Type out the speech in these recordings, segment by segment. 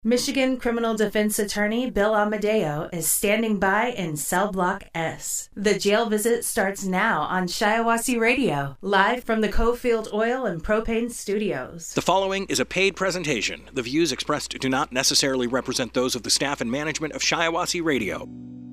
Michigan criminal defense attorney Bill Amadeo is standing by in Cell Block S. The jail visit starts now on Shiawassee Radio, live from the Cofield Oil and Propane Studios. The following is a paid presentation. The views expressed do not necessarily represent those of the staff and management of Shiawassee Radio.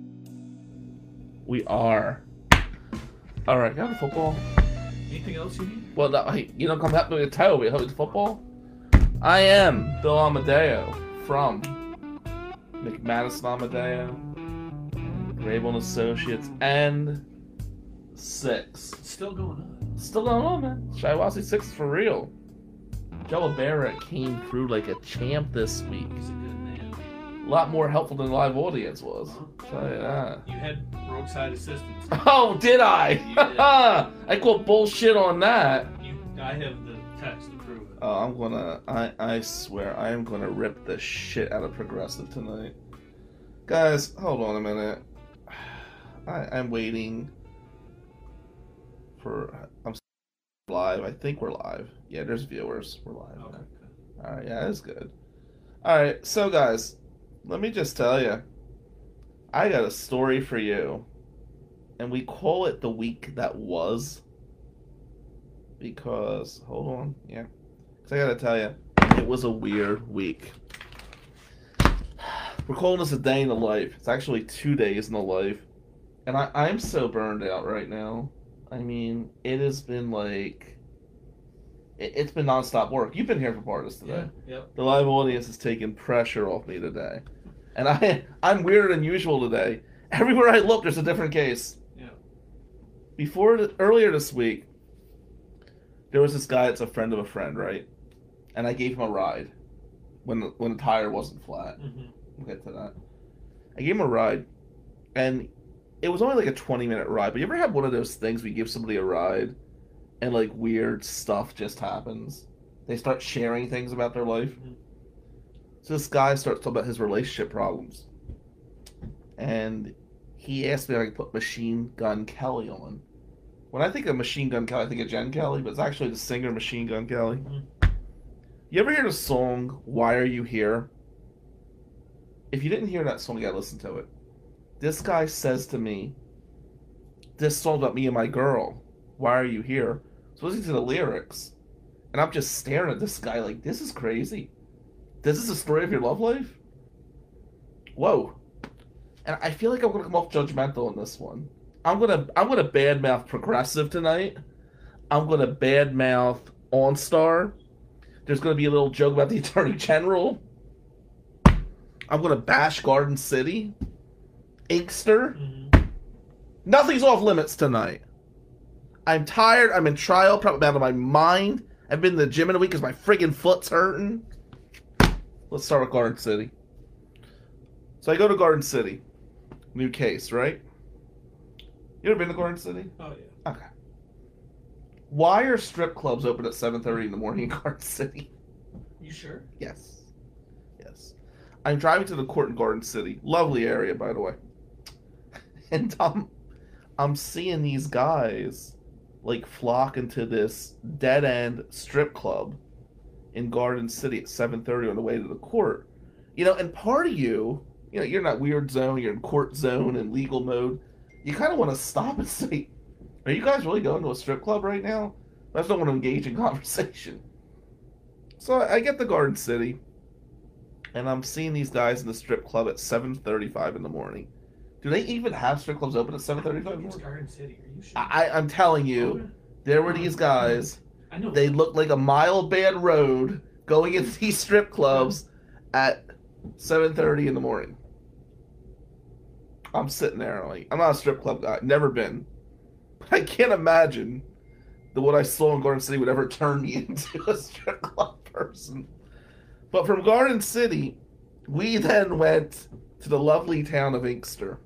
We are. Alright, got the football. Anything else you need? Well, no, hey, you don't come help me with toe. We hold the football. I am Bill Amadeo from McManus Amadeo, Grable and Associates, and 6. Still going on. Still going on, man. Shiawassee 6 is for real. Joe Barrett came through like a champ this week. He's a good man. A lot more helpful than the live audience was. Tell you that. You had roadside assistance. Oh, did I? You did. I call bullshit on that. I have the text to prove it. Oh, I swear, I am gonna rip the shit out of Progressive tonight. Guys, hold on a minute. I'm waiting for, I'm live. I think we're live. Yeah, there's viewers. We're live. Okay. Alright, yeah, that's good. Alright, so guys, let me just tell you. I got a story for you. And we call it the week that was. Because, hold on, yeah. Because I gotta tell you, it was a weird week. We're calling this a day in the life. It's actually 2 days in the life. And I'm so burned out right now. I mean, it has been like... It's been nonstop work. You've been here for part of this today. Yeah, yep. The live audience has taken pressure off me today. And I'm weirder than usual today. Everywhere I look, there's a different case. Yeah. Earlier this week, there was this guy that's a friend of a friend, right? And I gave him a ride when the tire wasn't flat. Mm-hmm. We'll get to that. I gave him a ride, and it was only like a 20-minute ride. But you ever have one of those things where you give somebody a ride, and like weird stuff just happens? They start sharing things about their life. Mm-hmm. So this guy starts talking about his relationship problems. And he asked me if I could put Machine Gun Kelly on. When I think of Machine Gun Kelly, I think of Jen Kelly, but it's actually the singer Machine Gun Kelly. Mm-hmm. You ever hear the song, Why Are You Here? If you didn't hear that song, you gotta listen to it. This guy says to me, this song's about me and my girl. Why are you here? So listening to the lyrics, and I'm just staring at this guy like, this is crazy. This is the story of your love life? Whoa. And I feel like I'm gonna come off judgmental on this one. I'm gonna badmouth Progressive tonight. I'm gonna badmouth OnStar. There's gonna be a little joke about the Attorney General. I'm gonna bash Garden City. Inkster. Mm-hmm. Nothing's off limits tonight. I'm tired. I'm in trial. Probably out of my mind. I've been to the gym in a week because my friggin' foot's hurting. Let's start with Garden City. So I go to Garden City. New case, right? You ever been to Garden City? Oh, yeah. Okay. Why are strip clubs open at 7:30 in the morning in Garden City? You sure? Yes. Yes. I'm driving to the court in Garden City. Lovely area, by the way. And I'm seeing these guys like flock into this dead-end strip club in Garden City at 7:30 on the way to the court. You know, and part of you know, you're in that weird zone, you're in court zone and legal mode. You kind of want to stop and say, are you guys really going to a strip club right now? I just don't want to engage in conversation. So I get to Garden City, and I'm seeing these guys in the strip club at 7:35 in the morning. Do they even have strip clubs open at 7:35 in the morning? It's Garden City. Are you sure? I'm telling you, there were these guys. I know. They looked like a mile-bad road going into these strip clubs at 7:30 in the morning. I'm sitting there like, I'm not a strip club guy, never been. But I can't imagine that what I saw in Garden City would ever turn me into a strip club person. But from Garden City, we then went to the lovely town of Inkster.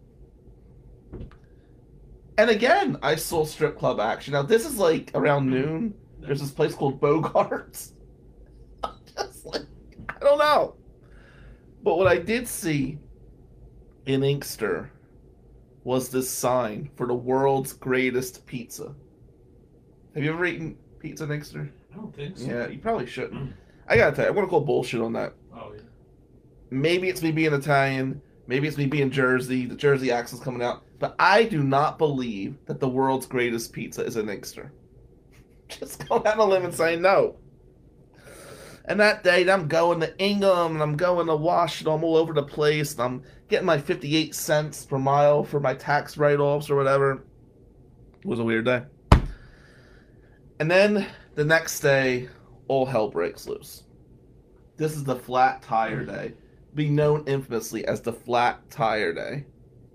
And again, I saw strip club action. Now, this is like around noon. There's this place called Bogart's. I'm just like, I don't know. But what I did see in Inkster was this sign for the world's greatest pizza. Have you ever eaten pizza in Inkster? I don't think so. Yeah, you probably shouldn't. I gotta tell you, I'm gonna call bullshit on that. Oh, yeah. maybe it's me being Italian, maybe it's me being Jersey, the Jersey accent's coming out, but I do not believe that the world's greatest pizza is an Inkster. Just going out on a limb and saying no. And that day, I'm going to Ingham, and I'm going to Washington, I'm all over the place, and I'm getting my 58 cents per mile for my tax write-offs or whatever. It was a weird day. And then, the next day, all hell breaks loose. This is the flat tire day, being known infamously as the flat tire day.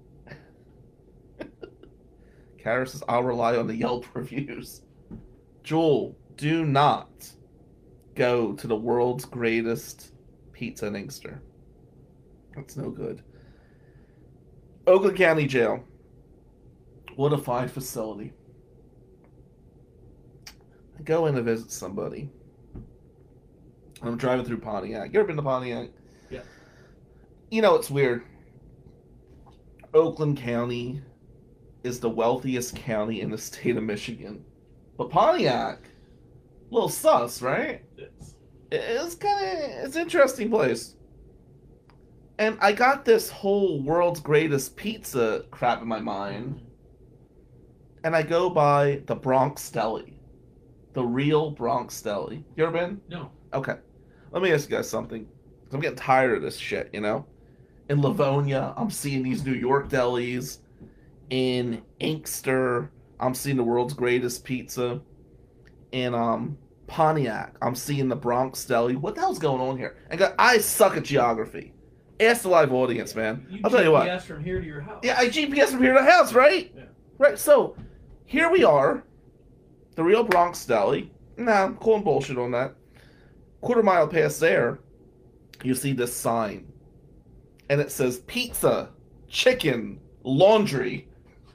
Kara says, I'll rely on the Yelp reviews. Joel, do not go to the world's greatest pizza in Inkster. That's no good. Oakland County Jail. What a fine facility. I go in to visit somebody. I'm driving through Pontiac. You ever been to Pontiac? Yeah. You know, it's weird. Oakland County is the wealthiest county in the state of Michigan. But Pontiac, a little sus, right? It's an interesting place. And I got this whole world's greatest pizza crap in my mind. And I go by the Bronx Deli. The real Bronx Deli. You ever been? No. Okay. Let me ask you guys something. I'm getting tired of this shit, you know? In Livonia, I'm seeing these New York delis. In Inkster, I'm seeing the world's greatest pizza. In Pontiac, I'm seeing the Bronx Deli. What the hell's going on here? And I suck at geography. Ask the live audience, man. I'll tell you what. GPS from here to your house. Yeah, I GPS from here to the house, right? Yeah. Right, so here we are. The real Bronx Deli. Nah, I'm calling bullshit on that. Quarter mile past there, you see this sign. And it says pizza, chicken, laundry.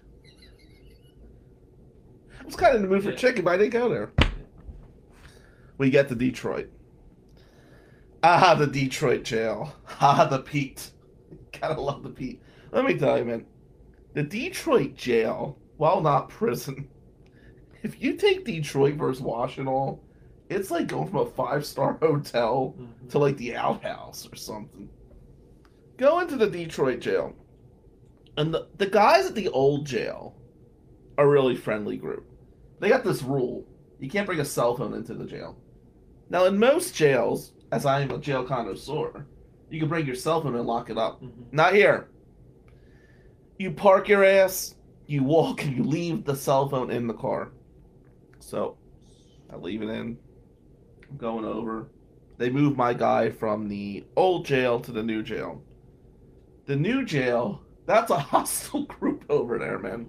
I was kind of in the mood for chicken, but I didn't go there. We get to Detroit. Ah, the Detroit jail. Ah, the Pete. Gotta love the Pete. Let me tell you, man. The Detroit jail, while not prison, if you take Detroit versus Washington, it's like going from a 5-star hotel to like the outhouse or something. Go into the Detroit jail. And the guys at the old jail are a really friendly group. They got this rule. You can't bring a cell phone into the jail. Now, in most jails, as I am a jail connoisseur, you can bring your cell phone and lock it up. Not here. You park your ass, you walk, and you leave the cell phone in the car. So, I leave it in. I'm going over. They move my guy from the old jail to the new jail. The new jail, that's a hostile group over there, man.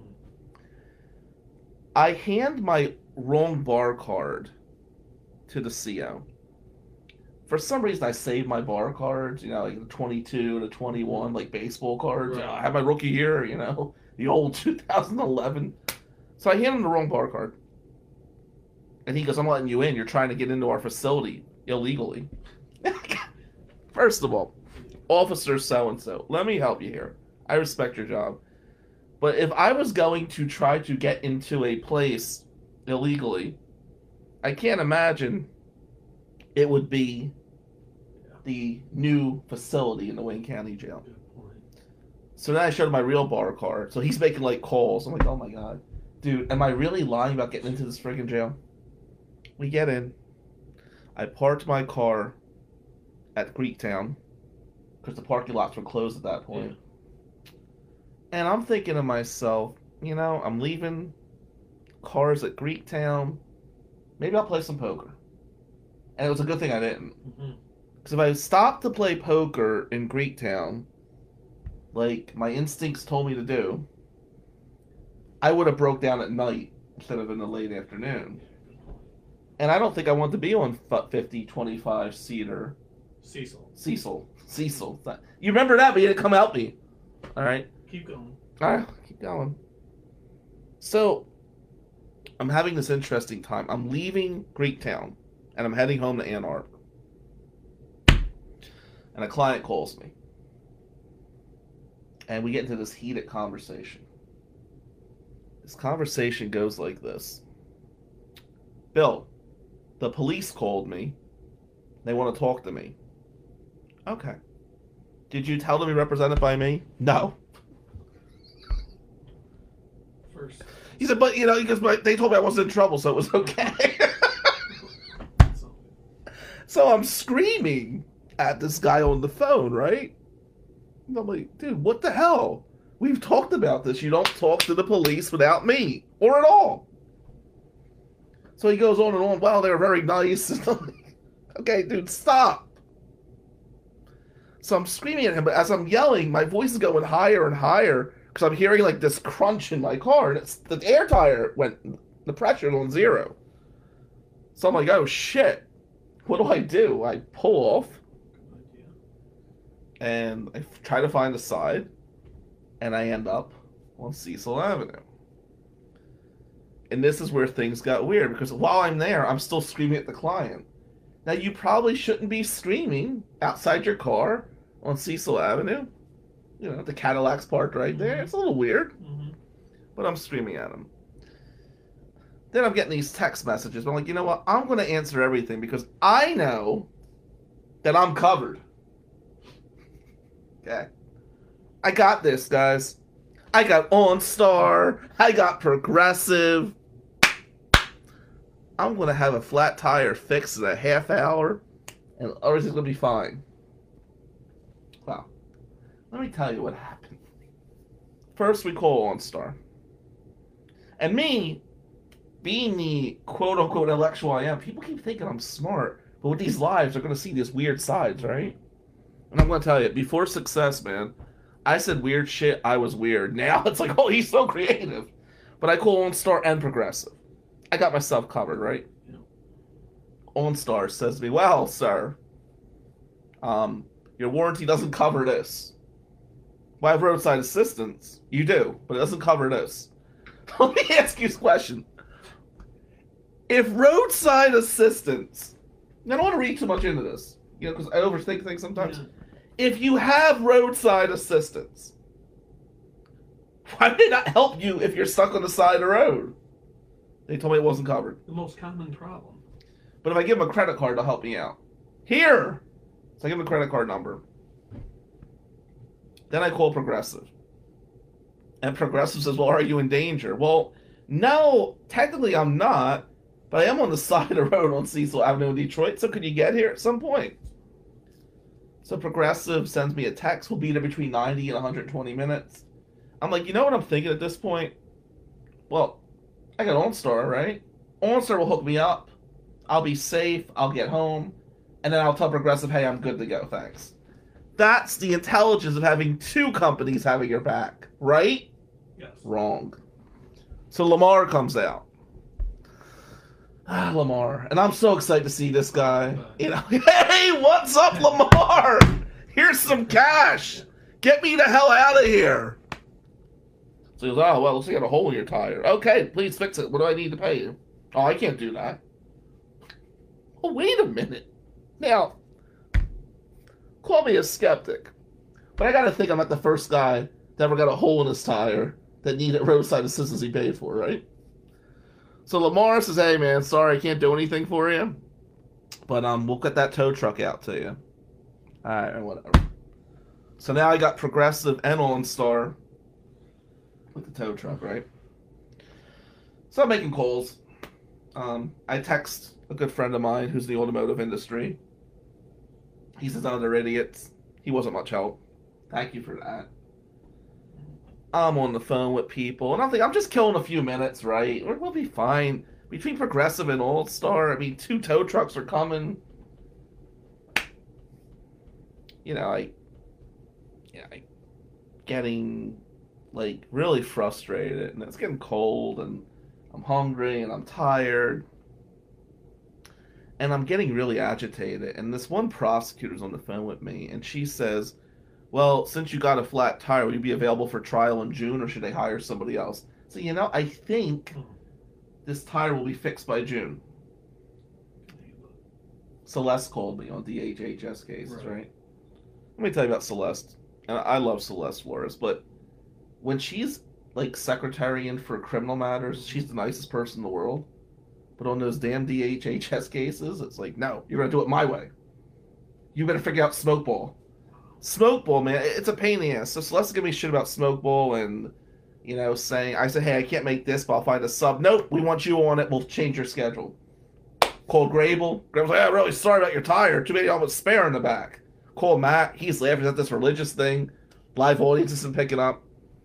I hand my wrong bar card to the CO. For some reason, I saved my bar cards, you know, like the 22 to 21, like baseball cards. Right. I have my rookie year, you know, the old 2011. So I hand him the wrong bar card. And he goes, I'm letting you in. You're trying to get into our facility illegally. First of all, Officer so-and-so, let me help you here. I respect your job. But if I was going to try to get into a place illegally, I can't imagine it would be the new facility in the Wayne County Jail. So then I showed him my real bar card. So he's making like calls. I'm like, oh my god. Dude, am I really lying about getting into this freaking jail? We get in. I parked my car at Greektown because the parking lots were closed at that point. Yeah. And I'm thinking to myself, you know, I'm leaving cars at Greektown. Maybe I'll play some poker. And it was a good thing I didn't. Because if I stopped to play poker in Greektown, like my instincts told me to do, I would have broke down at night instead of in the late afternoon. And I don't think I want to be on 50, 25 seater. Cecil. You remember that, but you didn't come help me. All right. Keep going. All right, keep going. So, I'm having this interesting time. I'm leaving Greektown, and I'm heading home to Ann Arbor. And a client calls me. And we get into this heated conversation. This conversation goes like this. Bill, the police called me. They want to talk to me. Okay. Did you tell them you're represented by me? No. First. He said, but, but they told me I wasn't in trouble, so it was okay. So I'm screaming at this guy on the phone, right? And I'm like, dude, what the hell? We've talked about this. You don't talk to the police without me, or at all. So he goes on and on. Well, they're very nice. Okay, dude, stop. So I'm screaming at him, but as I'm yelling, my voice is going higher and higher because I'm hearing like this crunch in my car, and it's the air tire the pressure on 0. So I'm like, oh shit, what do? I pull off, and I try to find the side, and I end up on Cecil Avenue. And this is where things got weird, because while I'm there, I'm still screaming at the client. Now, you probably shouldn't be screaming outside your car on Cecil Avenue. The Cadillac's parked right there. It's a little weird. But I'm screaming at him. Then I'm getting these text messages. I'm like, you know what? I'm going to answer everything because I know that I'm covered. Okay. I got this, guys. I got OnStar. I got Progressive. I'm going to have a flat tire fixed in a half hour, and everything's going to be fine. Well, let me tell you what happened. First, we call OnStar. And me, being the quote-unquote intellectual I am, people keep thinking I'm smart, but with these lives, they're going to see these weird sides, right? And I'm going to tell you, before Success, man, I said weird shit, I was weird. Now it's like, oh, he's so creative. But I call OnStar and Progressive. I got myself covered, right? Yeah. OnStar says to me, well, sir, your warranty doesn't cover this. Well, I have roadside assistance. You do, but it doesn't cover this. Let me ask you a question. If roadside assistance, I don't want to read too much into this, because I overthink things sometimes. Yeah. If you have roadside assistance, why did it not help you if you're stuck on the side of the road? They told me it wasn't covered. The most common problem. But if I give them a credit card, they'll help me out. Here! So I give them a credit card number. Then I call Progressive. And Progressive says, well, are you in danger? Well, no, technically I'm not, but I am on the side of the road on Cecil Avenue in Detroit, so could you get here at some point? So Progressive sends me a text, we'll be there between 90 and 120 minutes. I'm like, you know what I'm thinking at this point? Well, I got OnStar, right? OnStar will hook me up. I'll be safe, I'll get home, and then I'll tell Progressive, hey, I'm good to go, thanks. That's the intelligence of having two companies having your back, right? Yes. Wrong. So Lamar comes out. Lamar. And I'm so excited to see this guy. Hey, what's up, Lamar? Here's some cash. Get me the hell out of here. So he goes, oh, well, looks like you got a hole in your tire. Okay, please fix it. What do I need to pay you? Oh, I can't do that. Oh, wait a minute. Now, call me a skeptic, but I gotta think I'm not the first guy that ever got a hole in his tire that needed roadside assistance he paid for, right? So Lamar says, hey man, sorry I can't do anything for you, but we'll get that tow truck out to you. Alright, whatever. So now I got Progressive and OnStar with the tow truck, right? So I'm making calls. I text a good friend of mine who's in the automotive industry. He says, oh, they're idiots. He wasn't much help. Thank you for that. I'm on the phone with people, and I'm thinking, I'm just killing a few minutes, right? We'll be fine. Between Progressive and OnStar, I mean, 2 tow trucks are coming. I getting, really frustrated, and it's getting cold, and I'm hungry, and I'm tired. And I'm getting really agitated, and this one prosecutor's on the phone with me, and she says, well, since you got a flat tire, will you be available for trial in June, or should they hire somebody else? So, I think this tire will be fixed by June. Celeste called me on DHHS cases, right? Let me tell you about Celeste. And I love Celeste Flores, but when she's, secretary in for criminal matters, she's the nicest person in the world. But on those damn DHHS cases, it's like, no, you're going to do it my way. You better figure out Smokeball. Smoke Bowl, man, it's a pain in the ass. So Celeste give me shit about Smoke Bowl and, saying, I said, hey, I can't make this, but I'll find a sub. Nope, we want you on it. We'll change your schedule. Called Grable. Grable's like, I'm really sorry about your tire. Too bad you almost spare in the back. Call Matt. He's laughing at this religious thing. Live audience isn't picking up.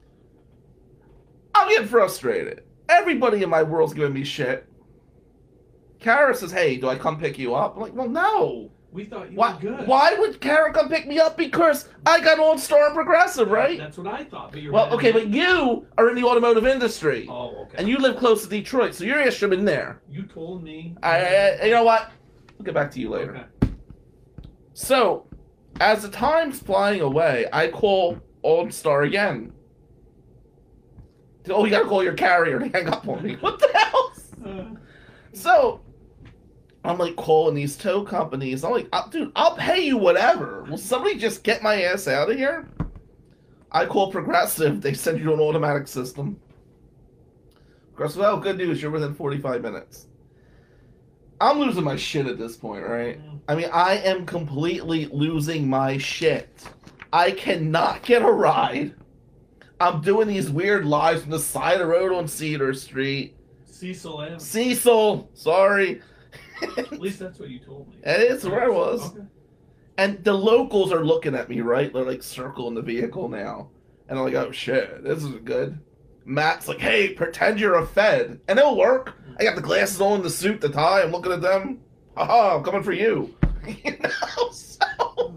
I'm getting frustrated. Everybody in my world's giving me shit. Kara says, hey, do I come pick you up? I'm like, well, no. We thought you were good. Why would Kara come pick me up? Because I got on Star and Progressive, right? That's what I thought. But but you are in the automotive industry. Oh, okay. And you live close to Detroit, so your ass should have been there. You told me. You know what? We'll get back to you later. Okay. So, as the time's flying away, I call OnStar again. Oh, you gotta call your carrier to hang up on me. What the hell? So, I'm like calling these tow companies. I'm like, dude, I'll pay you whatever. Will somebody just get my ass out of here? I call Progressive. They send you to an automatic system. Progressive, oh, good news. You're within 45 minutes. I'm losing my shit at this point, right? I mean, I am completely losing my shit. I cannot get a ride. I'm doing these weird lives from the side of the road on Cedar Street. Cecil M. Cecil, sorry. At least that's what you told me. It's where I was. Okay. And the locals are looking at me, right? They're like circling the vehicle now. And I'm like, oh shit, this is good. Matt's like, hey, pretend you're a Fed. And it'll work. I got the glasses on, the suit, the tie. I'm looking at them. Haha, I'm coming for you. So.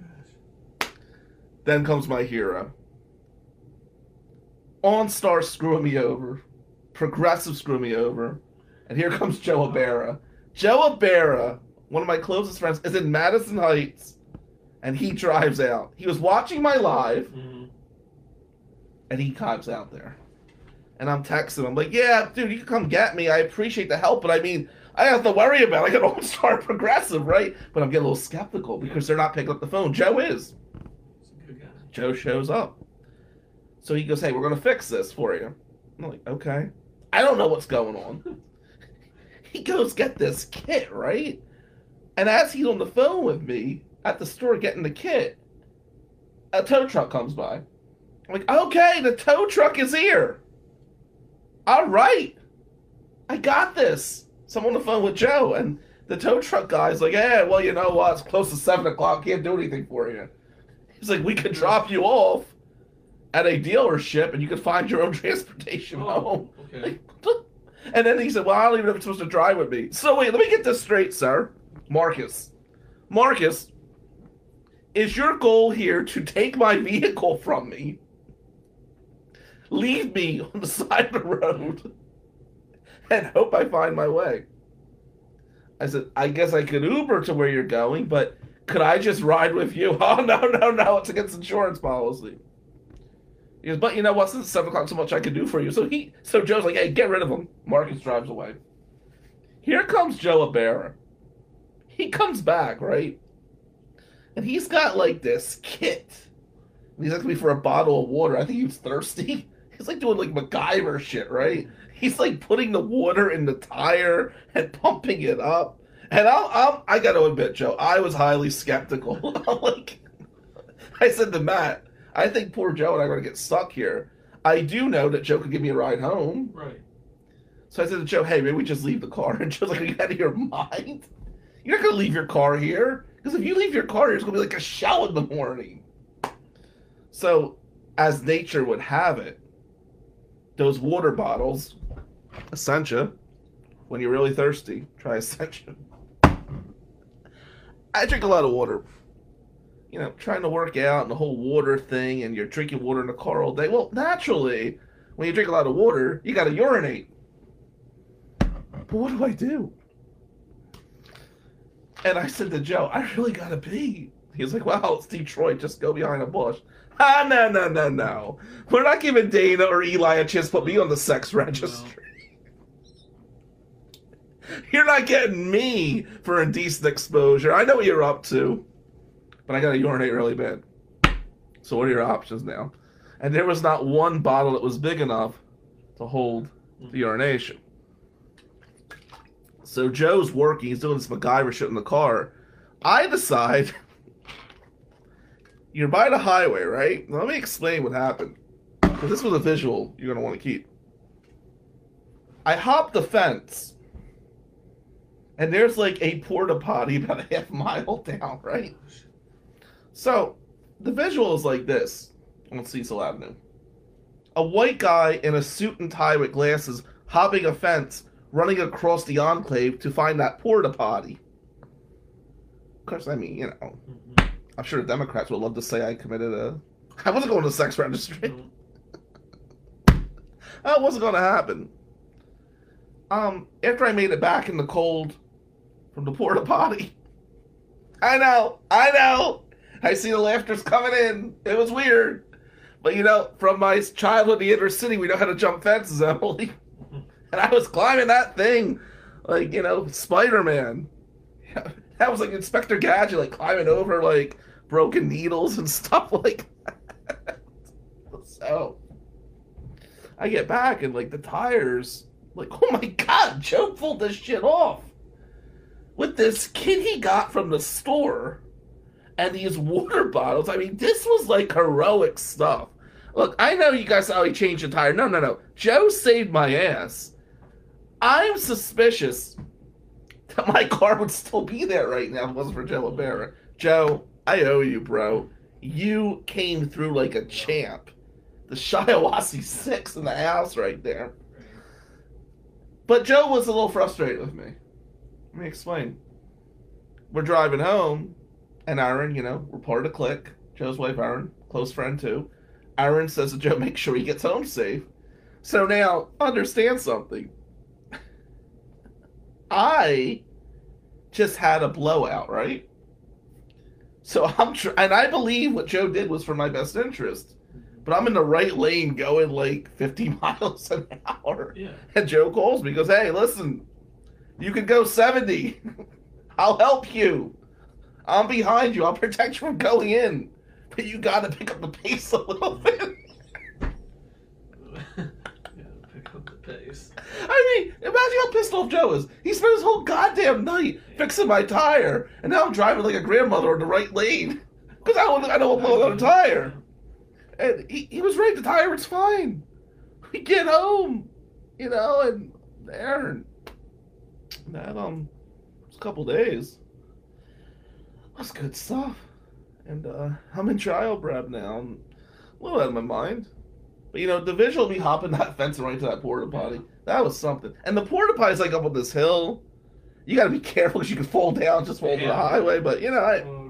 Then comes my hero. OnStar screwing me over. Progressive screwing me over. And here comes Joe Abera. Joe Abera, one of my closest friends, is in Madison Heights. And he drives out. He was watching my live. And he comes out there. And I'm texting him. I'm like, yeah, dude, you can come get me. I appreciate the help. But I mean, I have to worry about it. I got OnStar Progressive, right? But I'm getting a little skeptical because they're not picking up the phone. Joe is. He's a good guy. Joe shows up. So he goes, hey, we're going to fix this for you. I'm like, okay. I don't know what's going on. He goes, get this kit, right? And as he's on the phone with me at the store getting the kit, a tow truck comes by. I'm like, okay, the tow truck is here. All right. I got this. So I'm on the phone with Joe, and the tow truck guy's like, yeah, well, you know what? It's close to 7 o'clock. Can't do anything for you. He's like, we could drop you off at a dealership, and you could find your own transportation home. Okay. And then he said, well, I don't even know if it's supposed to drive with me. So wait, let me get this straight, sir. Marcus, is your goal here to take my vehicle from me, leave me on the side of the road, and hope I find my way? I said, I guess I could Uber to where you're going, but could I just ride with you? Oh, no, it's against insurance policy. He goes, but you know what, since it's 7 o'clock, so much I can do for you. So Joe's like, hey, get rid of him. Marcus drives away. Here comes Joe Abera. He comes back, right? And he's got like this kit. And he's asking me for a bottle of water. I think he was thirsty. He's like doing like MacGyver shit, right? He's like putting the water in the tire and pumping it up. And I got to admit, Joe, I was highly skeptical. I said to Matt, I think poor Joe and I are going to get stuck here. I do know that Joe could give me a ride home. Right. So I said to Joe, hey, maybe we just leave the car. And Joe's like, are you out of your mind? You're not going to leave your car here. Because if you leave your car here, it's going to be like a shell in the morning. So, as nature would have it, those water bottles, Essentia, when you're really thirsty, try Essentia. I drink a lot of water. You know, trying to work out and the whole water thing, and you're drinking water in the car all day. Well, naturally, when you drink a lot of water, you got to urinate. But what do I do? And I said to Joe, I really got to pee. He was like, well, it's Detroit. Just go behind a bush. No. We're not giving Dana or Eli a chance to put me on the sex registry. No. You're not getting me for indecent exposure. I know what you're up to. But I got to urinate really bad. So what are your options now? And there was not one bottle that was big enough to hold the urination. So Joe's working. He's doing this MacGyver shit in the car. I decide, you're by the highway, right? Now, let me explain what happened. Because this was a visual you're going to want to keep. I hopped the fence. And there's like a porta potty about a half mile down, right? So, the visual is like this on Cecil Avenue. A white guy in a suit and tie with glasses hopping a fence, running across the enclave to find that porta potty. Of course, I mean, you know, I'm sure the Democrats would love to say I wasn't going to the sex registry. That wasn't going to happen. After I made it back in the cold from the porta potty, I know, I see the laughter's coming in. It was weird. But, you know, from my childhood in the inner city, we know how to jump fences, Emily. And I was climbing that thing like, you know, Spider-Man. That was like Inspector Gadget, like climbing over like broken needles and stuff like that. So I get back and like the tires, like, oh my God, Joe pulled this shit off with this kit he got from the store and these water bottles. I mean, this was like heroic stuff. Look, I know you guys saw he changed the tire. No. Joe saved my ass. I'm suspicious that my car would still be there right now if it wasn't for Joe Ibarra. Joe, I owe you, bro. You came through like a champ. The Shiawassee 6 in the house right there. But Joe was a little frustrated with me. Let me explain. We're driving home, and Aaron, you know, we're part of the clique. Joe's wife, Aaron, close friend too. Aaron says to Joe, make sure he gets home safe. So now, understand something. I just had a blowout, right? So and I believe what Joe did was for my best interest. But I'm in the right lane going like 50 miles an hour. Yeah. And Joe calls me, goes, hey, listen, you can go 70. I'll help you. I'm behind you. I'll protect you from going in. But you got to pick up the pace a little bit. Pick up the pace. I mean, imagine how pissed off Joe is. He spent his whole goddamn night fixing my tire. And now I'm driving like a grandmother in the right lane. Because I don't want to blow out a tire. And he was right. The tire was fine. We get home, you know, and there. And that, it was a couple days. That's good stuff. And I'm in trial prep now. I'm a little out of my mind. But, you know, the visual of me hopping that fence and right to that porta potty, that was something. And the porta potty's like up on this hill. You got to be careful because you can fall down, just fall to the highway. But, you know,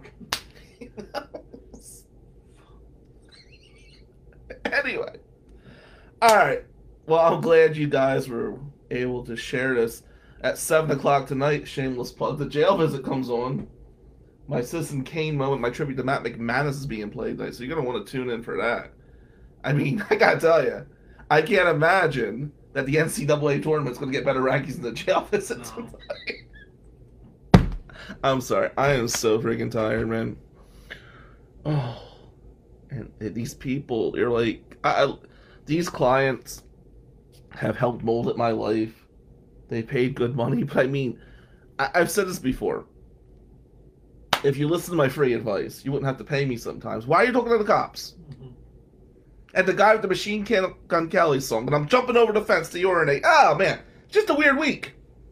Anyway. All right. Well, I'm glad you guys were able to share this. At 7 o'clock tonight, shameless plug, the jail visit comes on. My Citizen Kane moment, my tribute to Matt McManus is being played tonight, so you're going to want to tune in for that. I mean, I got to tell you, I can't imagine that the NCAA tournament's going to get better rankings than the jail visit tonight. I'm sorry. I am so freaking tired, man. Oh. And these people, they're like, these clients have helped mold my life. They paid good money, but I mean, I've said this before. If you listen to my free advice, you wouldn't have to pay me sometimes. Why are you talking to the cops? Mm-hmm. And the guy with the Machine Gun Kelly song, and I'm jumping over the fence to urinate. Oh, man, just a weird week.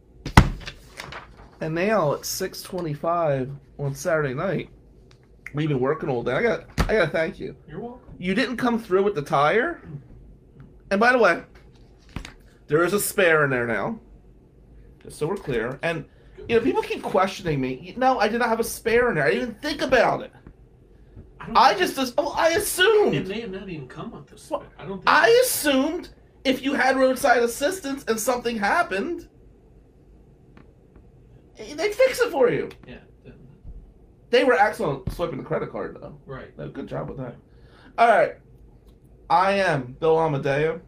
And now it's 6:25 on Saturday night. We've been working all day. I gotta thank you. You're welcome. You didn't come through with the tire. And by the way, there is a spare in there now. Just so we're clear. And, you know, people keep questioning me. No, I did not have a spare in there. I didn't even think about it. I assumed. It may have not even come with the spare. I assumed if you had roadside assistance and something happened, they'd fix it for you. Yeah. They were excellent swiping the credit card, though. Right. Good job with that. All right. I am Bill Amadeo.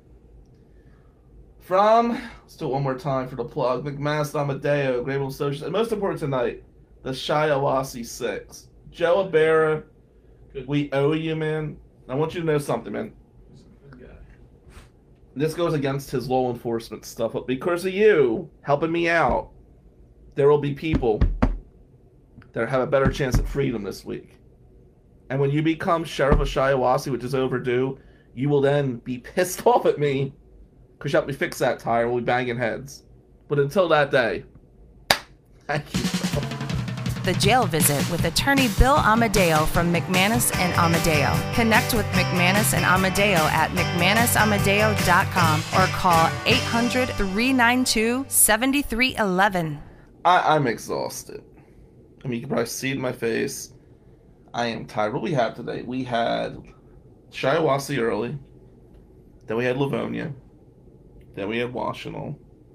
Let's do it one more time for the plug, McManus Amadeo, Grable Associates, and most important tonight, the Shiawassee 6. Joe Ibarra, we owe you, man. I want you to know something, man. He's a good guy. This goes against his law enforcement stuff, but because of you helping me out, there will be people that have a better chance at freedom this week. And when you become Sheriff of Shiawassee, which is overdue, you will then be pissed off at me because you helped me fix that tire. We'll be banging heads. But until that day, thank you. The Jail Visit with attorney Bill Amadeo from McManus and Amadeo. Connect with McManus and Amadeo at McManusAmadeo.com or call 800-392-7311. I'm exhausted. I mean, you can probably see it in my face. I am tired. What we have today? We had Shiawassee early. Then we had Livonia. Then we had Washtenaw.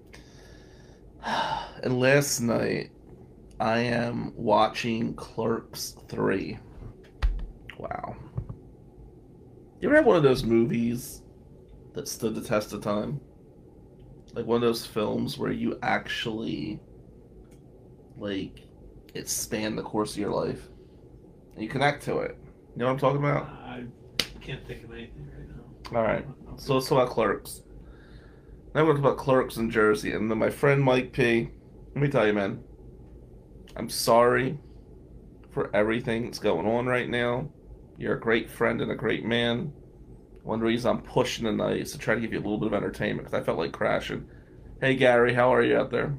And last night, I am watching Clerks 3. Wow. You ever have one of those movies that stood the test of time? Like one of those films where you actually, like, it spanned the course of your life. And you connect to it. You know what I'm talking about? I can't think of anything right now. Alright. So let's talk about Clerks. Now we're going to talk about Clerks in Jersey. And then my friend Mike P. Let me tell you, man. I'm sorry for everything that's going on right now. You're a great friend and a great man. One reason I'm pushing tonight is to try to give you a little bit of entertainment because I felt like crashing. Hey Gary, how are you out there?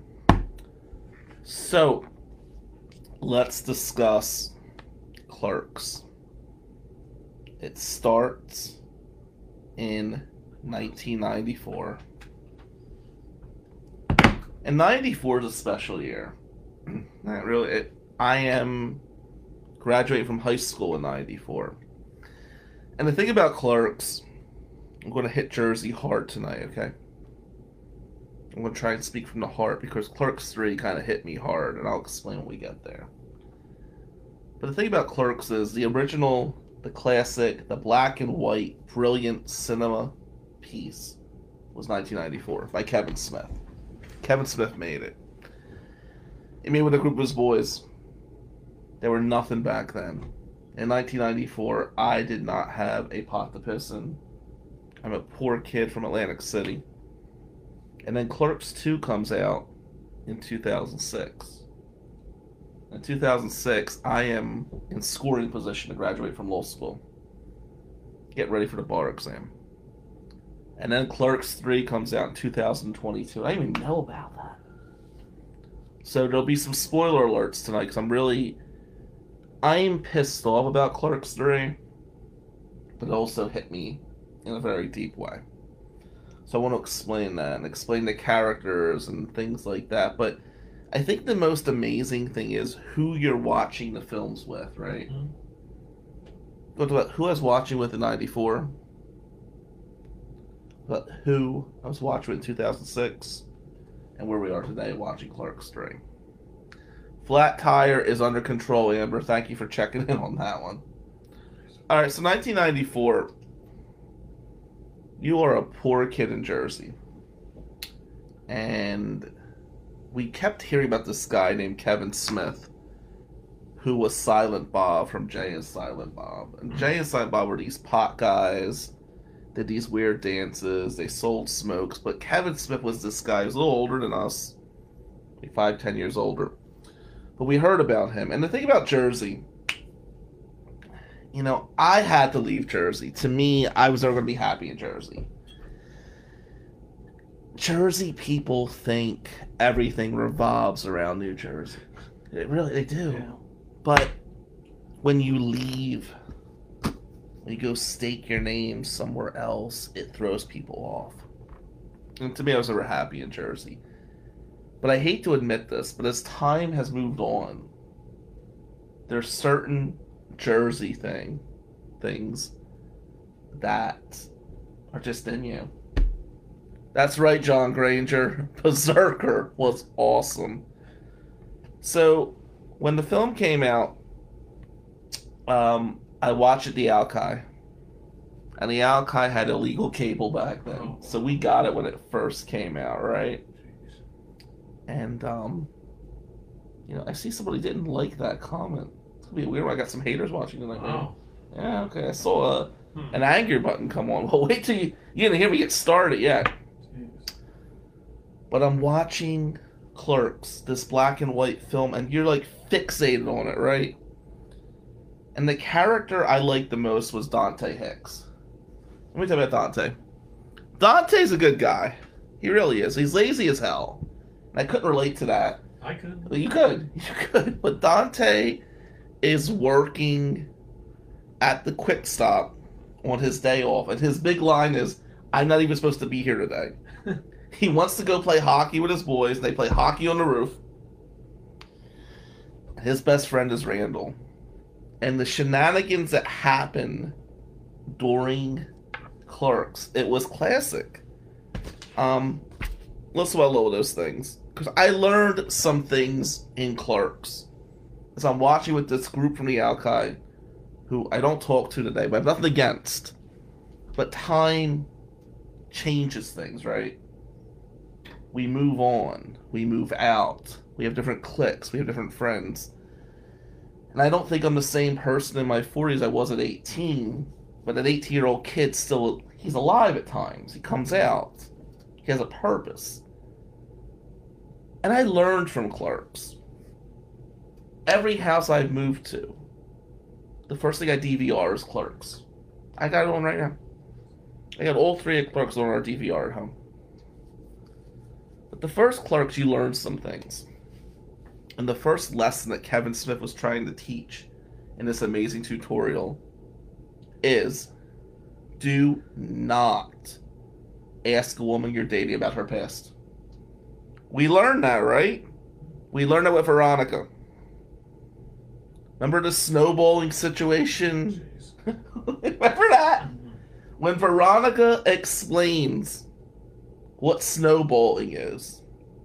So, let's discuss Clerks. It starts in 1994. And 94 is a special year. Not really. I am graduating from high school in 94. And the thing about Clerks, I'm going to hit Jersey hard tonight, okay? I'm going to try and speak from the heart because Clerks 3 kind of hit me hard, and I'll explain when we get there. But the thing about Clerks is the original, the classic, the black and white, brilliant cinema piece was 1994 by Kevin Smith. Kevin Smith made it. He made it with a group of his boys. There were nothing back then. In 1994, I did not have a pot to piss in. I'm a poor kid from Atlantic City. And then Clerks 2 comes out in 2006. In 2006, I am in scoring position to graduate from law school. Get ready for the bar exam. And then Clerks 3 comes out in 2022. I didn't even know about that. So there'll be some spoiler alerts tonight because I'm pissed off about Clerks 3, but it also hit me in a very deep way. So I want to explain that and explain the characters and things like that. But I think the most amazing thing is who you're watching the films with, right? Mm-hmm. Talk about who I was watching with in 94, but who I was watching in 2006, and where we are today watching Clerks 3. Flat tire is under control, Amber. Thank you for checking in on that one. Alright, so 1994. You are a poor kid in Jersey. And we kept hearing about this guy named Kevin Smith, who was Silent Bob from Jay and Silent Bob. And Jay and Silent Bob were these pot guys, did these weird dances, they sold smokes, but Kevin Smith was this guy. He was a little older than us, like 5-10 years older. But we heard about him. And the thing about Jersey, you know, I had to leave Jersey. To me, I was never going to be happy in Jersey. Jersey people think everything revolves around New Jersey. They do. Yeah. But when you leave, when you go stake your name somewhere else, it throws people off. And to me, I was never happy in Jersey. But I hate to admit this, but as time has moved on, there's certain Jersey things that are just in you. That's right, John Granger. Berserker was awesome. So, when the film came out, I watched it at the Alki. And the Alki had illegal cable back then. So we got it when it first came out, right? And, you know, I see somebody didn't like that comment. It's gonna be weird when I got some haters watching tonight. Wow. Right? Yeah, okay. I saw an anger button come on. Well, wait till you didn't hear me get started yet. But I'm watching Clerks, this black and white film, and you're like fixated on it, right? And the character I liked the most was Dante Hicks. Let me tell you about Dante. Dante's a good guy. He really is. He's lazy as hell. And I couldn't relate to that. I could. You could. You could. But Dante is working at the Quick Stop on his day off. And his big line is, I'm not even supposed to be here today. He wants to go play hockey with his boys. They play hockey on the roof. His best friend is Randall. And the shenanigans that happen during Clerks, it was classic. Let's about all of those things. Because I learned some things in Clerks. As I'm watching with this group from the Alki, who I don't talk to today, but I have nothing against. But time changes things, right? We move on. We move out. We have different cliques. We have different friends. And I don't think I'm the same person in my 40s I was at 18. But an 18-year-old kid still, he's alive at times. He comes out. He has a purpose. And I learned from Clerks. Every house I've moved to, the first thing I DVR is Clerks. I got it on right now. I got all 3 of Clerks on our DVR at home. But the first Clerks, you learn some things. And the first lesson that Kevin Smith was trying to teach in this amazing tutorial is, do not ask a woman you're dating about her past. We learned that, right? We learned that with Veronica. Remember the snowballing situation? Remember that? When Veronica explains what snowballing is,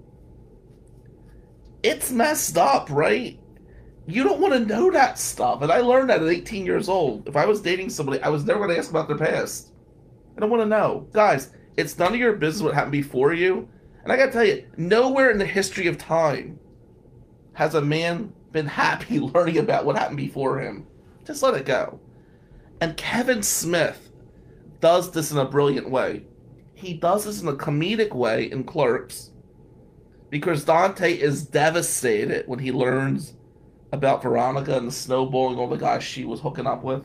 it's messed up, right? You don't want to know that stuff. And I learned that at 18 years old. If I was dating somebody, I was never going to ask about their past. I don't want to know. Guys, it's none of your business what happened before you. And I got to tell you, nowhere in the history of time has a man been happy learning about what happened before him. Just let it go. And Kevin Smith does this in a brilliant way. He does this in a comedic way in Clerks, because Dante is devastated when he learns about Veronica and the snowballing all the guys she was hooking up with.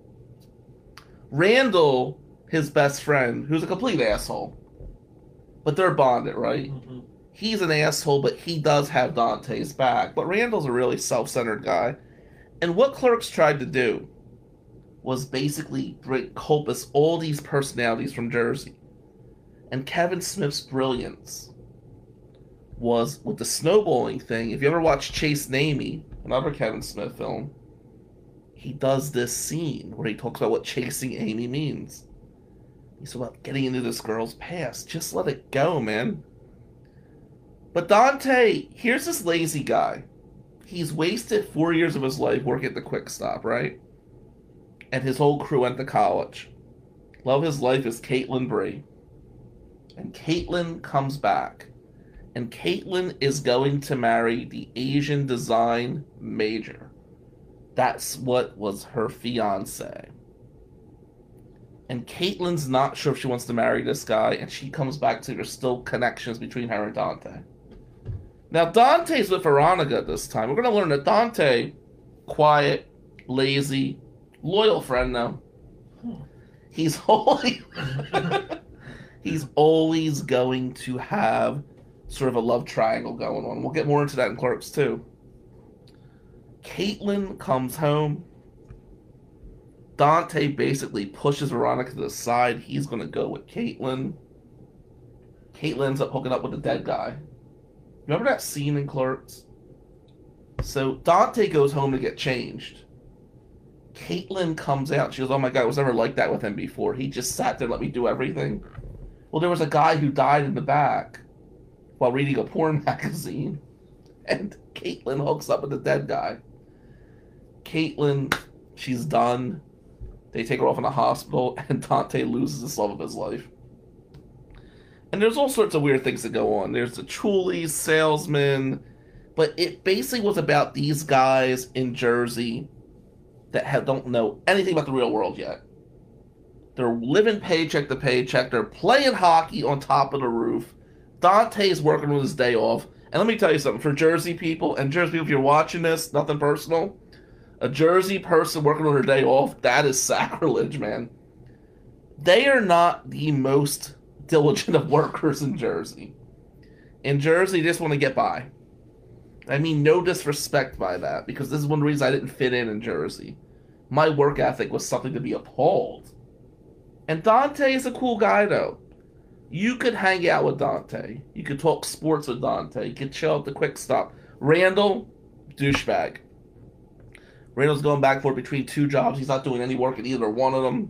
Randall, his best friend, who's a complete asshole, but they're bonded, right? Mm-hmm. He's an asshole, but he does have Dante's back. But Randall's a really self-centered guy. And what Clerks tried to do was basically encompass all these personalities from Jersey. And Kevin Smith's brilliance was with the snowballing thing. If you ever watch Chasing Amy, another Kevin Smith film, he does this scene where he talks about what chasing Amy means. He's about getting into this girl's past. Just let it go, man. But Dante, here's this lazy guy. He's wasted 4 years of his life working at the Quick Stop, right? And his whole crew went to college. Love of his life is Caitlin Bree. And Caitlin comes back. And Caitlin is going to marry the Asian design major. That's what was her fiancé. And Caitlin's not sure if she wants to marry this guy, and she comes back to there's still connections between her and Dante. Now, Dante's with Veronica this time. We're going to learn that Dante, quiet, lazy, loyal friend now. He's always, he's always going to have sort of a love triangle going on. We'll get more into that in Clerks too. Caitlin comes home. Dante basically pushes Veronica to the side. He's going to go with Caitlin. Caitlin ends up hooking up with the dead guy. Remember that scene in Clerks? So Dante goes home to get changed. Caitlin comes out. She goes, oh my God, I was never like that with him before. He just sat there and let me do everything. Well, there was a guy who died in the back while reading a porn magazine. And Caitlin hooks up with the dead guy. Caitlin, she's done. They take her off in a hospital, and Dante loses the love of his life. And there's all sorts of weird things that go on. There's the Chulies, salesman, but it basically was about these guys in Jersey that don't know anything about the real world yet. They're living paycheck to paycheck. They're playing hockey on top of the roof. Dante's working on his day off. And let me tell you something. For Jersey people, and Jersey people, if you're watching this, nothing personal, A Jersey person working on their day off, that is sacrilege, man. They are not the most diligent of workers in Jersey. In Jersey, they just want to get by. I mean, no disrespect by that, because this is one reason I didn't fit in Jersey. My work ethic was something to be appalled. And Dante is a cool guy, though. You could hang out with Dante. You could talk sports with Dante. You could chill at the Quick Stop. Randall, douchebag. Randall's going back and forth between two jobs. He's not doing any work at either one of them.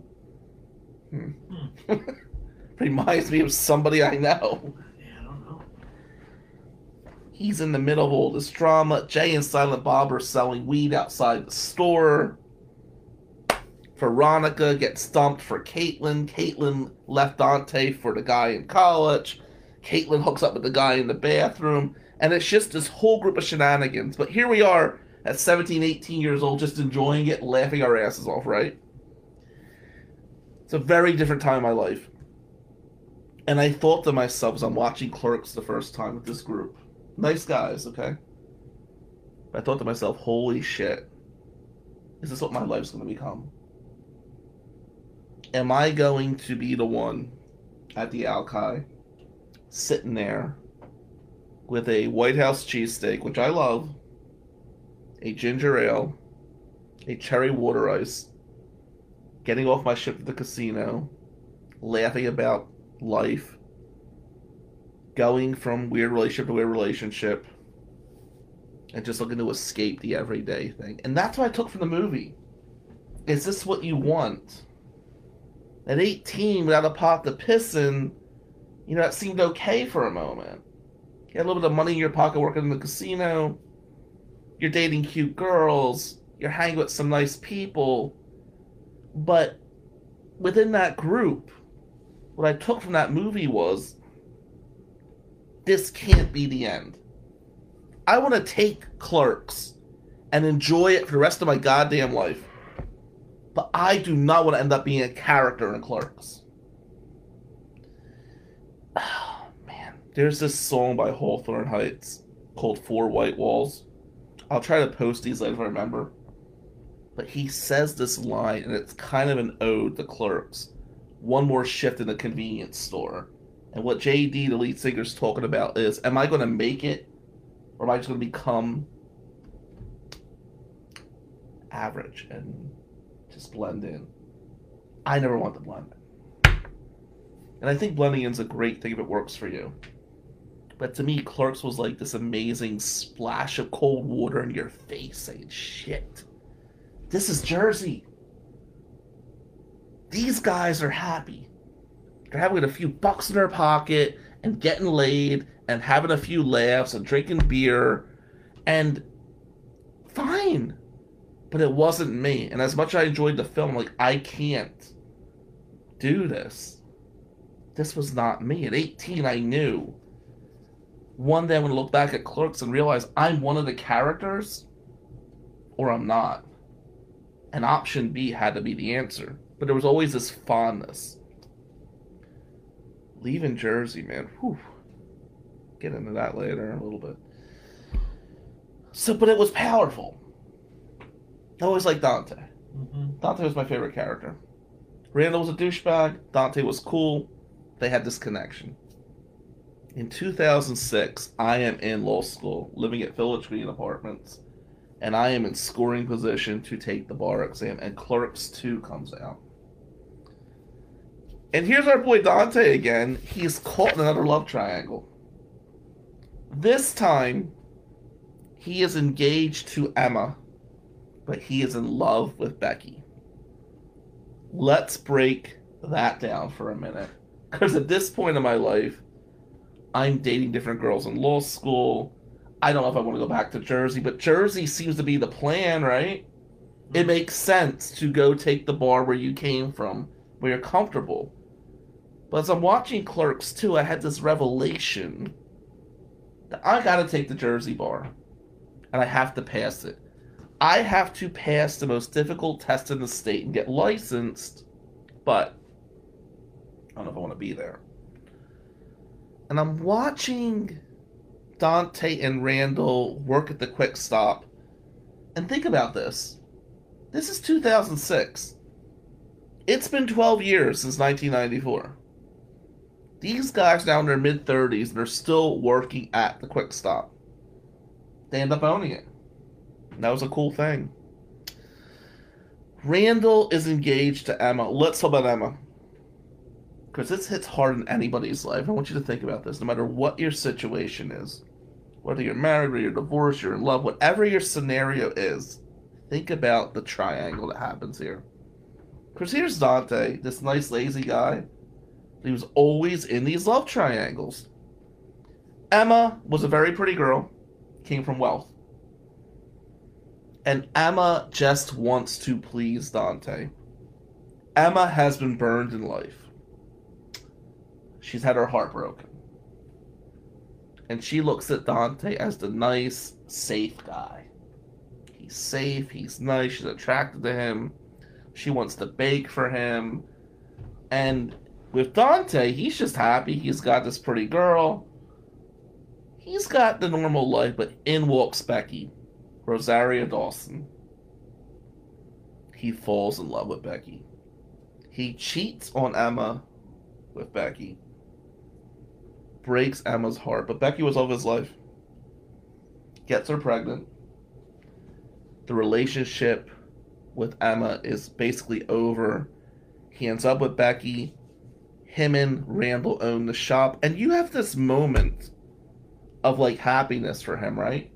Reminds me of somebody I know. Yeah, I don't know. He's in the middle of all this drama. Jay and Silent Bob are selling weed outside the store. Veronica gets stumped for Caitlin. Caitlin left Dante for the guy in college. Caitlin hooks up with the guy in the bathroom. And it's just this whole group of shenanigans. But here we are at 17, 18 years old, just enjoying it, laughing our asses off, right? It's a very different time in my life. And I thought to myself as I'm watching Clerks the first time with this group. Nice guys, okay? But I thought to myself, holy shit. Is this what my life's going to become? Am I going to be the one at the Alki sitting there with a White House cheesesteak, which I love, a ginger ale, a cherry water ice, getting off my ship at the casino, laughing about life, going from weird relationship to weird relationship, and just looking to escape the everyday thing? And that's what I took from the movie. Is this what you want? At 18, without a pot to piss in, that seemed okay for a moment. You had a little bit of money in your pocket working in the casino. You're dating cute girls. You're hanging with some nice people. But within that group, what I took from that movie was, this can't be the end. I want to take Clerks and enjoy it for the rest of my goddamn life. But I do not want to end up being a character in Clerks. Oh, man. There's this song by Hawthorne Heights called Four White Walls. I'll try to post these later if I remember. But he says this line, and it's kind of an ode to Clerks. One more shift in the convenience store. And what JD, the lead singer, is talking about is, am I going to make it? Or am I just going to become average and just blend in? I never want to blend in. And I think blending in is a great thing if it works for you. But to me, Clerks was like this amazing splash of cold water in your face saying, shit, this is Jersey. These guys are happy. They're having a few bucks in their pocket and getting laid and having a few laughs and drinking beer. And fine. But it wasn't me. And as much as I enjoyed the film, like, I can't do this. This was not me. At 18, I knew. One day I'm going to look back at Clerks and realize I'm one of the characters, or I'm not. And option B had to be the answer. But there was always this fondness. Leaving Jersey, man. Whew. Get into that later in a little bit. So, but it was powerful. I always liked Dante. Mm-hmm. Dante was my favorite character. Randall was a douchebag. Dante was cool. They had this connection. In 2006, I am in law school, living at Village Green Apartments, and I am in scoring position to take the bar exam, and Clerks 2 comes out. And here's our boy Dante again. He's caught in another love triangle. This time, he is engaged to Emma, but he is in love with Becky. Let's break that down for a minute. Because at this point in my life, I'm dating different girls in law school. I don't know if I want to go back to Jersey, but Jersey seems to be the plan, right? It makes sense to go take the bar where you came from, where you're comfortable. But as I'm watching Clerks 2, I had this revelation that I gotta take the Jersey bar. And I have to pass it. I have to pass the most difficult test in the state and get licensed, but I don't know if I want to be there. And I'm watching Dante and Randall work at the Quick Stop. And think about this. This is 2006. It's been 12 years since 1994. These guys now in their mid-30s, they're still working at the Quick Stop. They end up owning it. That was a cool thing. Randall is engaged to Emma. Let's talk about Emma. Because this hits hard in anybody's life. I want you to think about this. No matter what your situation is, whether you're married, whether you're divorced, you're in love, whatever your scenario is, think about the triangle that happens here. Because here's Dante, this nice, lazy guy. He was always in these love triangles. Emma was a very pretty girl, came from wealth. And Emma just wants to please Dante. Emma has been burned in life. She's had her heart broken. And she looks at Dante as the nice, safe guy. He's safe, he's nice, she's attracted to him. She wants to bake for him. And with Dante, he's just happy. He's got this pretty girl. He's got the normal life, but in walks Becky, Rosario Dawson. He falls in love with Becky. He cheats on Emma with Becky. Breaks Emma's heart, but Becky was love of his life. Gets her pregnant. The relationship with Emma is basically over. He ends up with Becky. Him and Randall own the shop. And you have this moment of like happiness for him, right?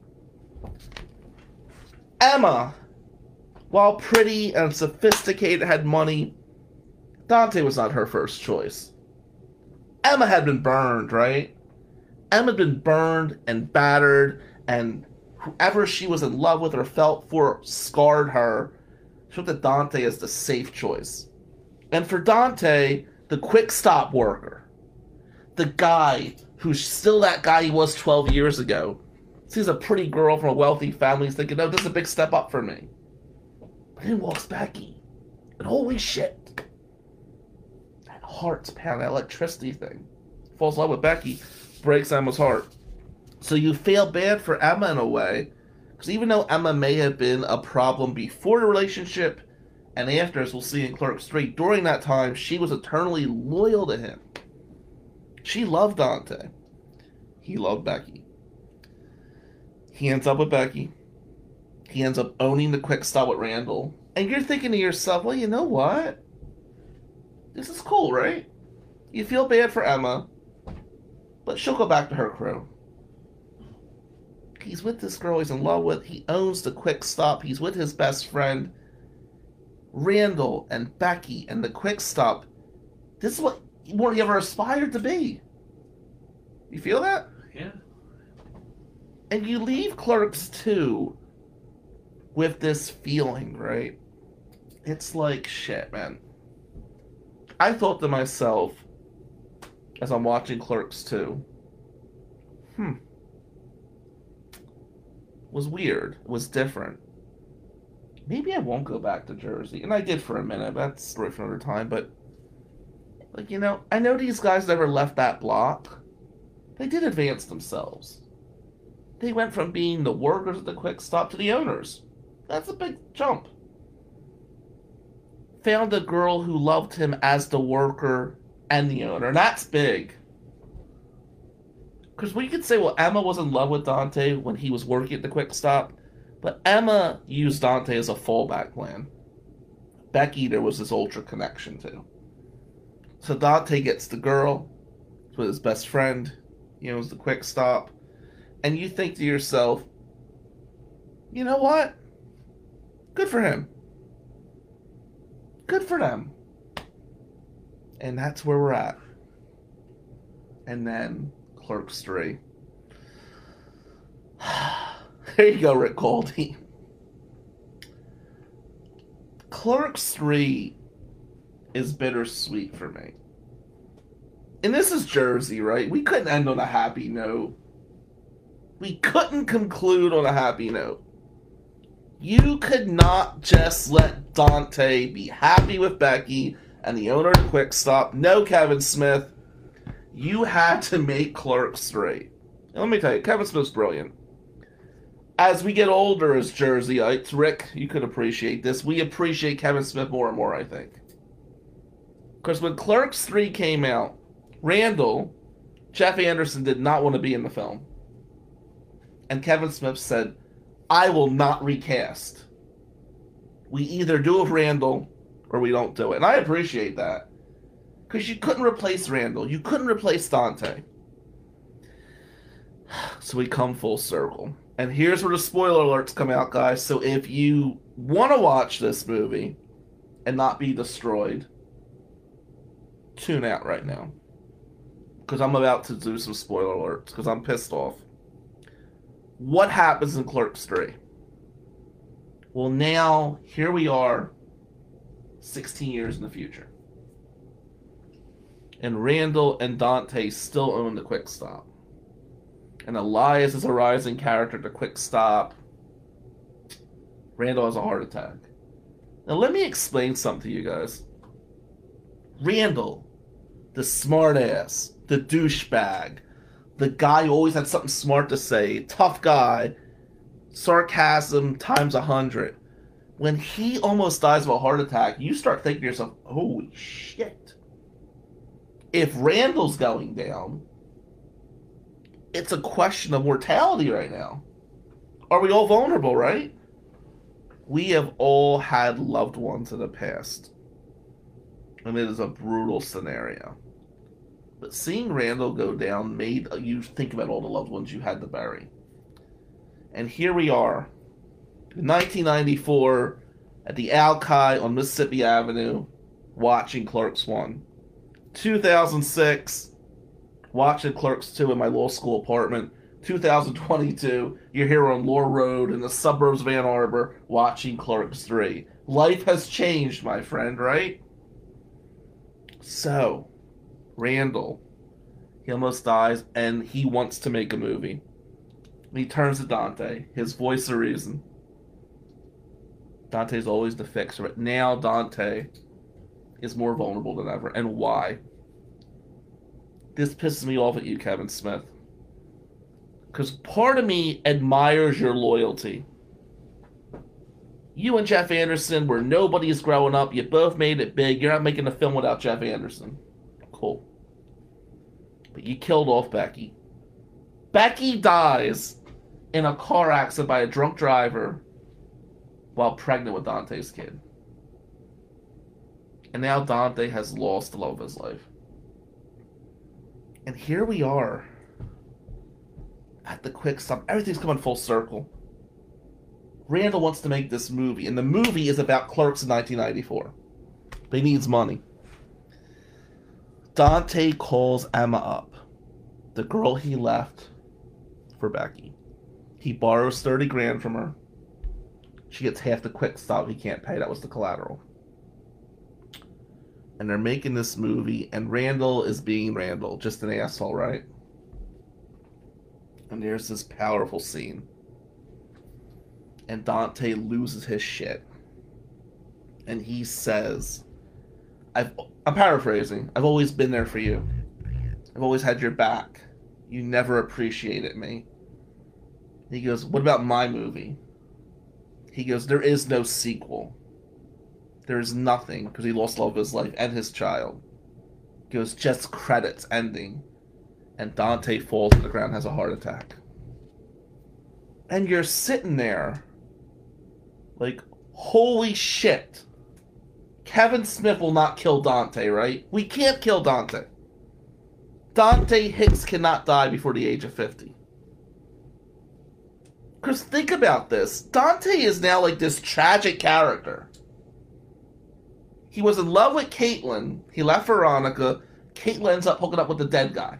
Emma, while pretty and sophisticated, had money, Dante was not her first choice. Emma had been burned, right? Emma had been burned and battered, and whoever she was in love with or felt for scarred her. She looked at Dante as the safe choice. And for Dante, the quick stop worker, the guy who's still that guy he was 12 years ago, sees a pretty girl from a wealthy family, he's thinking, oh, this is a big step up for me. But then walks Becky. And holy shit. That heart's pounding, that electricity thing. Falls in love with Becky, breaks Emma's heart. So you feel bad for Emma in a way, because even though Emma may have been a problem before the relationship, and after, as we'll see in Clerks 3, during that time, she was eternally loyal to him. She loved Dante. He loved Becky. He ends up with Becky. He ends up owning the Quick Stop with Randall. And you're thinking to yourself, well, you know what? This is cool, right? You feel bad for Emma, but she'll go back to her crew. He's with this girl he's in love with. He owns the Quick Stop. He's with his best friend. Randall and Becky and the Quick Stop. This is what he ever aspired to be. You feel that? Yeah. And you leave Clerks 2 with this feeling, right? It's like, shit, man. I thought to myself, as I'm watching Clerks 2, was weird, was different. Maybe I won't go back to Jersey. And I did for a minute, that's a story for another time, but, like, you know, I know these guys never left that block. They did advance themselves. They went from being the workers at the Quick Stop to the owners. That's a big jump. Found a girl who loved him as the worker and the owner. And that's big. Because we could say, well, Emma was in love with Dante when he was working at the Quick Stop. But Emma used Dante as a fallback plan. Becky, there was this ultra connection to. So Dante gets the girl with his best friend. He owns the Quick Stop. And you think to yourself, you know what? Good for him. Good for them. And that's where we're at. And then Clerks 3. There you go, Rick Goldie. Clerks 3 is bittersweet for me. And this is Jersey, right? We couldn't end on a happy note. We couldn't conclude on a happy note. You could not just let Dante be happy with Becky and the owner of the Quick Stop. No, Kevin Smith. You had to make Clerks 3. And let me tell you, Kevin Smith's brilliant. As we get older as Jerseyites, Rick, you could appreciate this. We appreciate Kevin Smith more and more, I think. Because when Clerks 3 came out, Randall, Jeff Anderson did not want to be in the film. And Kevin Smith said, I will not recast. We either do it with Randall or we don't do it. And I appreciate that. Because you couldn't replace Randall. You couldn't replace Dante. So we come full circle. And here's where the spoiler alerts come out, guys. So if you want to watch this movie and not be destroyed, tune out right now. Because I'm about to do some spoiler alerts. Because I'm pissed off. What happens in Clerks 3? Well, now, here we are, 16 years in the future. And Randall and Dante still own the Quick Stop. And Elias is a rising character to Quick Stop. Randall has a heart attack. Now, let me explain something to you guys. Randall, the smartass, the douchebag, the guy who always had something smart to say, tough guy, sarcasm times 100. When he almost dies of a heart attack, you start thinking to yourself, holy shit. If Randall's going down, it's a question of mortality right now. Are we all vulnerable, right? We have all had loved ones in the past. And it is a brutal scenario. But seeing Randall go down made you think about all the loved ones you had to bury. And here we are, in 1994, at the Alki on Mississippi Avenue, watching Clerks 1. 2006, watching Clerks 2 in my law school apartment. 2022, you're here on Lore Road in the suburbs of Ann Arbor, watching Clerks 3. Life has changed, my friend, right? So, Randall, he almost dies, and he wants to make a movie. He turns to Dante, his voice of reason. Dante's always the fixer, but now Dante is more vulnerable than ever. And why? This pisses me off at you, Kevin Smith. Because part of me admires your loyalty. You and Jeff Anderson were nobody's growing up. You both made it big. You're not making a film without Jeff Anderson. Cool. But you killed off Becky. Becky dies in a car accident by a drunk driver while pregnant with Dante's kid. And now Dante has lost the love of his life. And here we are at the Quick Stop. Everything's coming full circle. Randall wants to make this movie, and the movie is about Clerks in 1994. But he needs money. Dante calls Emma up, the girl he left for Becky. He borrows 30 grand from her. She gets half the Quick Stop he can't pay. That was the collateral. And they're making this movie, and Randall is being Randall, just an asshole, right? And there's this powerful scene. And Dante loses his shit. And he says, I'm paraphrasing, I've always been there for you. I've always had your back. You never appreciated me. He goes, what about my movie? He goes, there is no sequel. There is nothing, because he lost love of his life and his child. He goes, just credits ending. And Dante falls to the ground and has a heart attack. And you're sitting there like, holy shit. Kevin Smith will not kill Dante, right? We can't kill Dante. Dante Hicks cannot die before the age of 50. Because think about this. Dante is now like this tragic character. He was in love with Caitlin. He left Veronica. Caitlin ends up hooking up with the dead guy.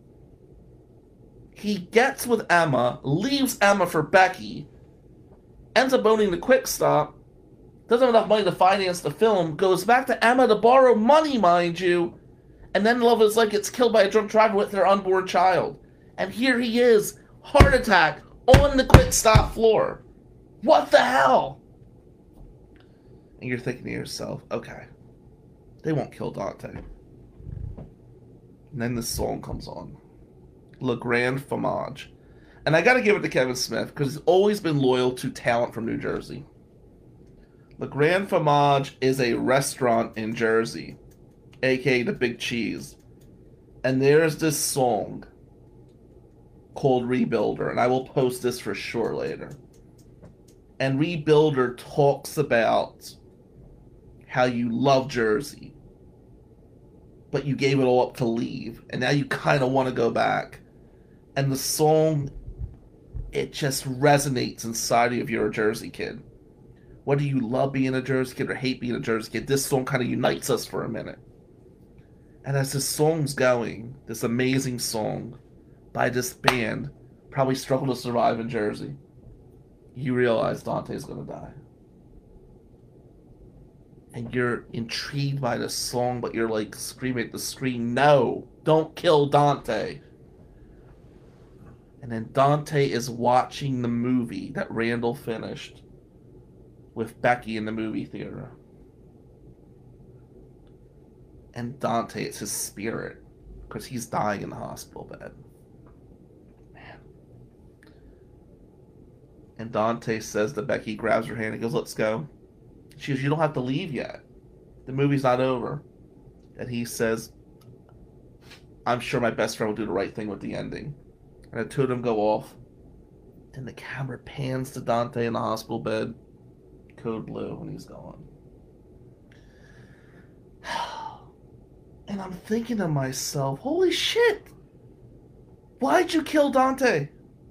He gets with Emma, leaves Emma for Becky, ends up owning the Quick Stop, doesn't have enough money to finance the film, goes back to Emma to borrow money, mind you, and then love is like gets killed by a drunk driver with their unborn child. And here he is, heart attack, on the Quick Stop floor. What the hell? And you're thinking to yourself, okay, they won't kill Dante. And then this song comes on. Le Grand Fromage. And I got to give it to Kevin Smith because he's always been loyal to talent from New Jersey. Le Grand Fromage is a restaurant in Jersey, aka the Big Cheese. And there's this song called Rebuilder, and I will post this for sure later. And Rebuilder talks about how you love Jersey, but you gave it all up to leave, and now you kind of want to go back. And the song, it just resonates inside of you if you're a Jersey kid. Whether you love being a Jersey kid or hate being a Jersey kid, this song kind of unites us for a minute. And as this song's going, this amazing song by this band, probably Struggle to Survive in Jersey, you realize Dante's going to die. And you're intrigued by this song, but you're like screaming at the screen, no, don't kill Dante. And then Dante is watching the movie that Randall finished with Becky in the movie theater. And Dante, it's his spirit, because he's dying in the hospital bed. Man. And Dante says to Becky, grabs her hand and goes, let's go. She goes, you don't have to leave yet. The movie's not over. And he says, I'm sure my best friend will do the right thing with the ending. And the two of them go off. Then the camera pans to Dante in the hospital bed. Code blue, and he's gone. And I'm thinking to myself, holy shit! Why'd you kill Dante?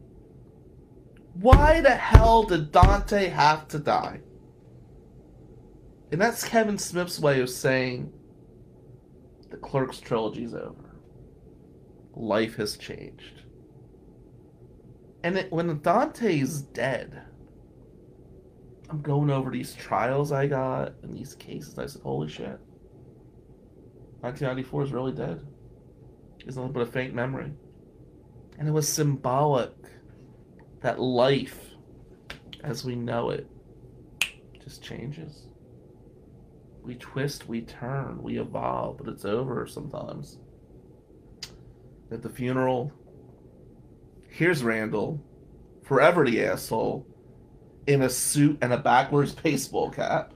Why the hell did Dante have to die? And that's Kevin Smith's way of saying the Clerks trilogy's over. Life has changed. And when Dante's dead, I'm going over these trials I got and these cases, and I said, holy shit. 1994 is really dead. It's nothing but a faint memory. And it was symbolic that life, as we know it, just changes. We twist, we turn, we evolve, but it's over sometimes. At the funeral, here's Randall, forever the asshole, in a suit and a backwards baseball cap.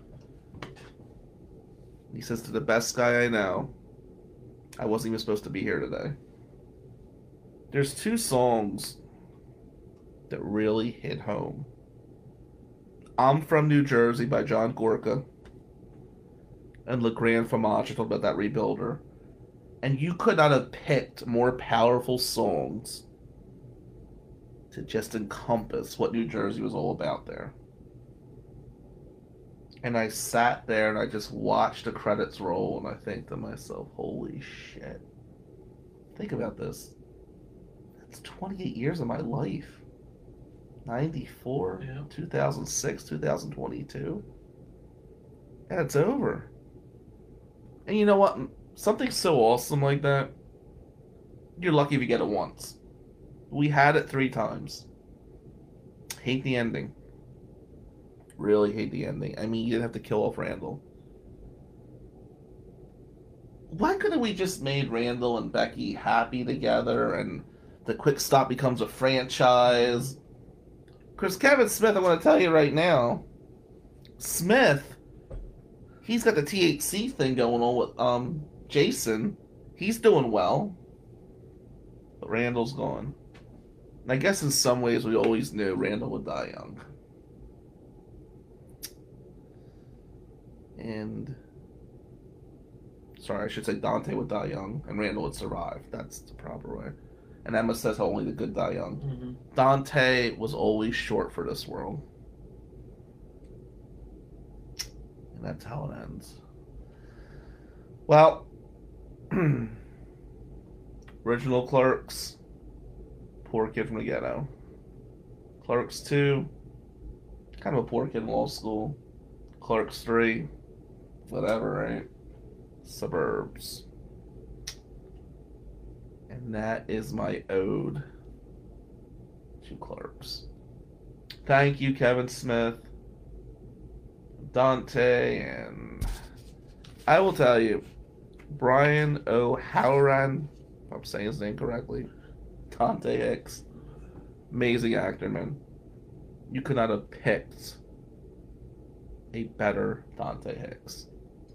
He says, to the best guy I know, I wasn't even supposed to be here today. There's two songs that really hit home. I'm From New Jersey by John Gorka and Le Grand Fromage. I talked about that Rebuilder. And you could not have picked more powerful songs to just encompass what New Jersey was all about there. And I sat there and I just watched the credits roll and I think to myself, holy shit. Think about this. That's 28 years of my life. 94, yeah. 2006, 2022. And it's over. And you know what? Something so awesome like that, you're lucky if you get it once. We had it 3 times. Hate the ending. Really hate the ending. I mean, you didn't have to kill off Randall. Why couldn't we just made Randall and Becky happy together and the Quick Stop becomes a franchise? Because Kevin Smith, I'm going to tell you right now, Smith, he's got the THC thing going on with Jason. He's doing well. But Randall's gone. And I guess in some ways we always knew Randall would die young. And sorry, I should say Dante would die young and Randall would survive. That's the proper way. And Emma says how only the good die young. Mm-hmm. Dante was always short for this world. And that's how it ends. Well, original Clerks, poor kid from the ghetto. Clerks 2, kind of a poor kid in law school. Clerks 3, whatever, right? Suburbs. And that is my ode to Clerks. Thank you, Kevin Smith, Dante, and I will tell you, Brian O'Halloran, if I'm saying his name correctly, Dante Hicks, Amazing actor, man. You could not have picked a better Dante Hicks.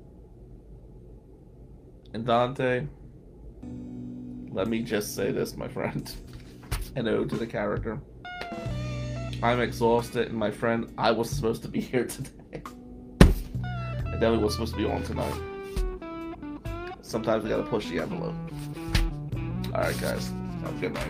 And Dante, let me just say this, my friend. An ode to the character. I'm exhausted, and my friend, I was supposed to be here today. I definitely was supposed to be on tonight. Sometimes we gotta push the envelope. Alright, guys. Have a good night.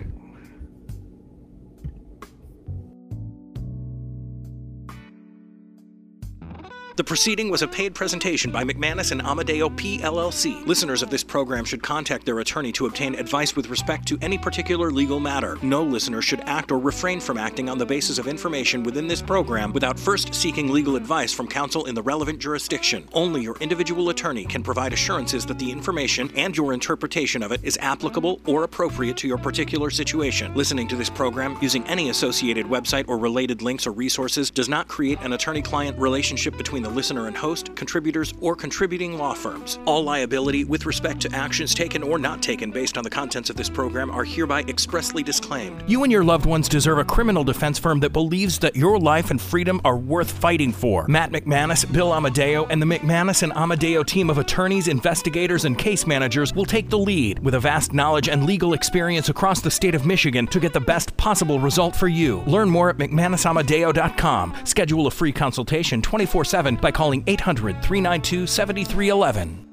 The proceeding was a paid presentation by McManus and Amadeo PLLC. Listeners of this program should contact their attorney to obtain advice with respect to any particular legal matter. No listener should act or refrain from acting on the basis of information within this program without first seeking legal advice from counsel in the relevant jurisdiction. Only your individual attorney can provide assurances that the information and your interpretation of it is applicable or appropriate to your particular situation. Listening to this program using any associated website or related links or resources does not create an attorney-client relationship between the listener and host, contributors, or contributing law firms. All liability with respect to actions taken or not taken based on the contents of this program are hereby expressly disclaimed. You and your loved ones deserve a criminal defense firm that believes that your life and freedom are worth fighting for. Matt McManus, Bill Amadeo, and the McManus and Amadeo team of attorneys, investigators, and case managers will take the lead with a vast knowledge and legal experience across the state of Michigan to get the best possible result for you. Learn more at McManusAmadeo.com. Schedule a free consultation 24/7 by calling 800-392-7311.